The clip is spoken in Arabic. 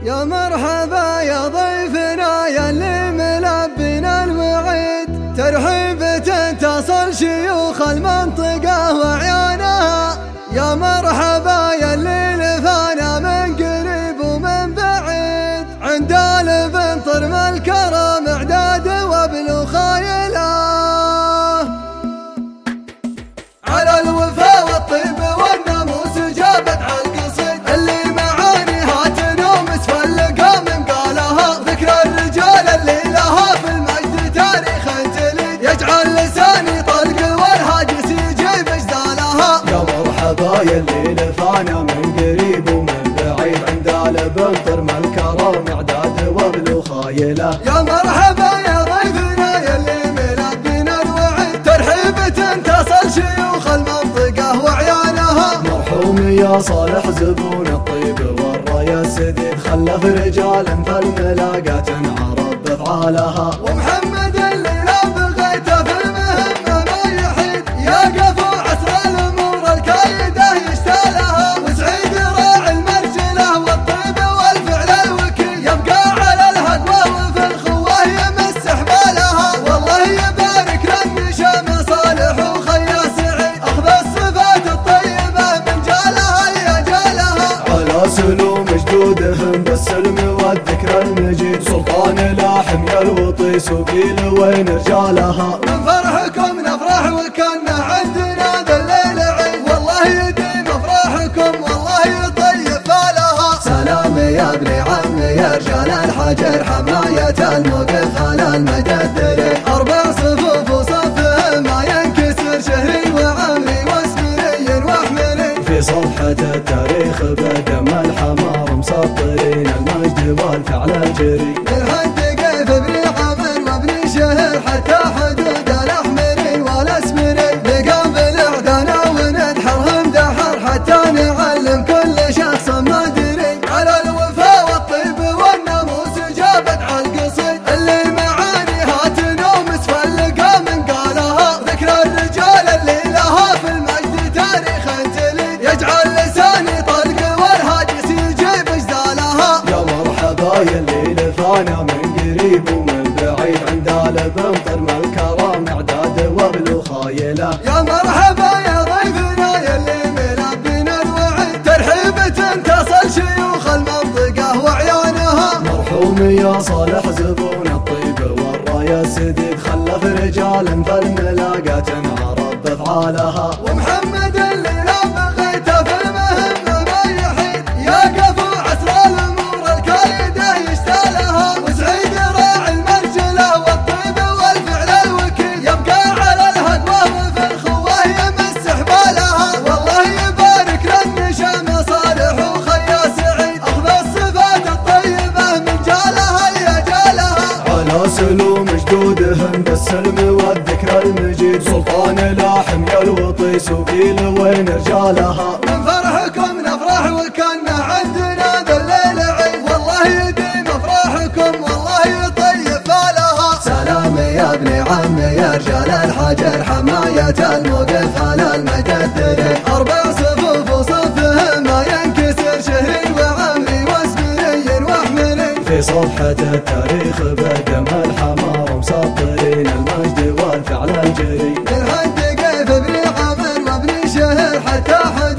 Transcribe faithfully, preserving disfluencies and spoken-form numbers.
يا مرحبا يا ضيفنا يا اللي ملبنا الوعيد، ترحيبة تصل شيوخ المنطقة وعيانها. يا مرحبا يا اللي لفانا من قريب ومن بعيد، عند البنطر من الكرم اعداد وابلو خايله. على الوفا والطيب والناموس جابت عالقصيد، اللي معانيها تنوم تفلقها من قالها. ذكرى الرجال اللي لها في المجد تاريخ جليد، يجعل لساني طلق والهاجس يجيب اجدالها. يا مرحبا يا اللي لفانا من قريب ومن بعيد، عند البنطر من الكرم اعداد وابلو خايله. يا مرحبا يا ضيفنا يا اللي ملبنا الوعيد، ترحيبة تصل شيوخ المنطقة وعيانها. مرحوم يا صالح زبون الطيب والراية السديد، خلف رجالا فالملاقات انعرب بافعالها. ومحمد اللي لا بغيته في المهمة ما يحيد، يا قفو عسر الامور الكايدة يشتالها. وسعيد راعي المرجلة والطيب والفعل الوكيل، يبقى على الهدوة وفي الخوة يمس حبالها. والله يبارك للنشام صالح وخيا سعيد، اخذ الصفات الطيبة من جالها يا جالها. على سلوم جدودهم بالسلم والذكرى المجيد، سلطان لاحم يا الوطيس وقيل وين رجالها. من فرحكم نفرح وكان عندنا ذا الليل عيد، والله يديم افراحكم والله يطيب بالها. سلام يا ابن عم يا رجال الحجر، حماية الموقف على المدد دري. اربع صفوف وصفهم ما ينكسر، شهري وعمري واسمري واحمري. في صفحة التاريخ بدم الحمار مسطرين المجد والفعل الجري. من حد كيف ابن عمر وابن شهر حتى حدود الاحمري والاسمري، نقام بالاعدانا وندحرهم دحر حتى نعلم كل شخص ما دري. على الوفا والطيب والناموس جابت عالقصيد، اللي معانيها تنوم تفلقها من قالها. ذكرى الرجال اللي لها في المجد تاريخ جليد، يجعل لساني طلق والهاجس يجيب اجدالها. يا مرحبا يا اللي لفانا من قريب ومن بعيد، عند البنطر من الكرم اعداد وابلو خايله. يا مرحبا يا ضيفنا يا اللي ملبنا الوعيد، ترحيبة تصل شيوخ المنطقة وعيانها. مرحوم يا صالح زبون الطيب والراية السديد، خلف رجالا فالملاقات انعرب بافعالها. ومحمد اللي لا بغيته في المهمة ما يحيد، يا قفو عسر الامور الكايدة يشتالها. وسعيد راعي المرجلة والطيب والفعل الوكيل، يبقى على الهدوة وفي الخوة يمس حبالها. والله يبارك للنشام صالح وخيا سعيد، اخذ الصفات الطيبة من جالها يا جالها. على سلوم جدودهم بالسلم والذكرى المجيد، سلطان لاحم يا الوطيس وقيل وين رجالها. من فرحكم نفرح وكان عندنا ذا الليل عيد، والله يديم افراحكم والله يطيب بالها. سلام يا ابن عم يا رجال الحجر، حماية الموقف على المدد دري. اربع صفوف وصفهم ما ينكسر، شهري وعمري واسمري واحمري. في صفحة التاريخ بدم الحمار مسطرين المجد والفعل الجري. من حد كيف ابن عمر وابن شهر حتى حد